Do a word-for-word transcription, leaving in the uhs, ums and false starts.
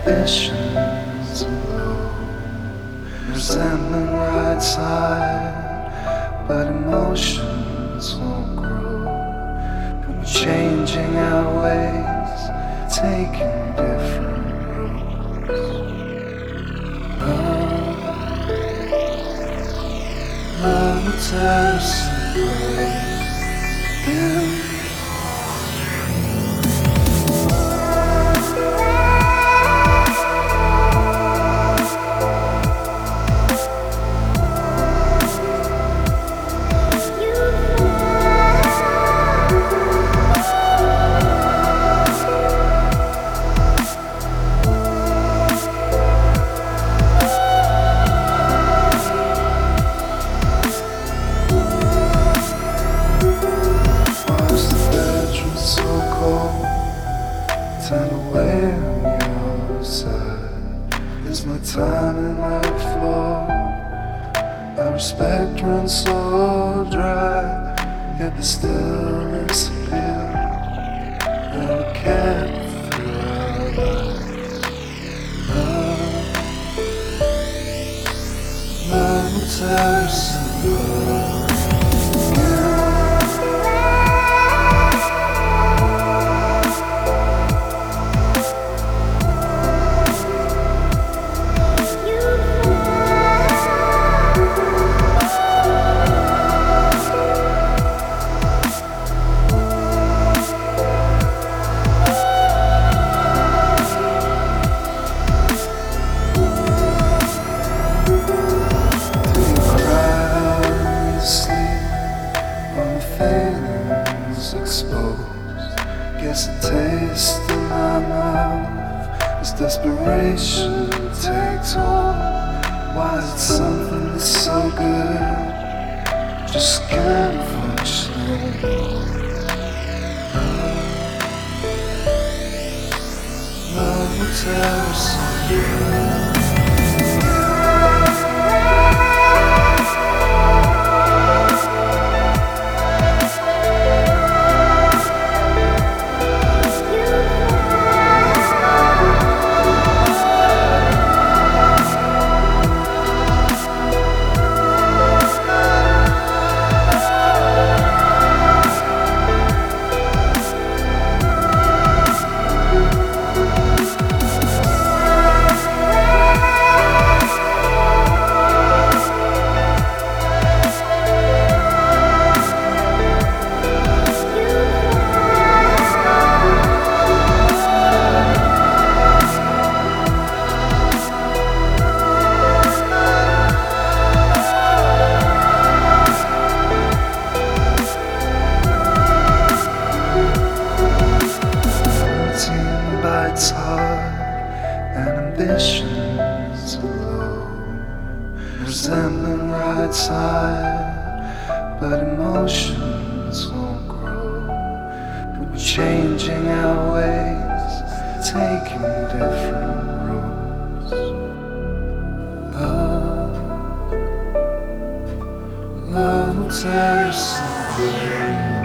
ambitions low, resentment right side, but emotions won't grow. We're changing our ways, taking different roads. Love, love will tear us apart. Yeah. Time away on your side. Is my time and my flaw? Our respect runs so dry, yet the stillness appeal that we kept through our lives. Love, love will tear us apart. Exposed, guess a taste in my mouth as desperation takes hold. Why is it something that's so good just can't function? Love, love will tear us apart. Bites hard and ambitions low, resentment right side, but emotions won't grow. We're changing our ways, taking different roads. Love, love will tear us apart.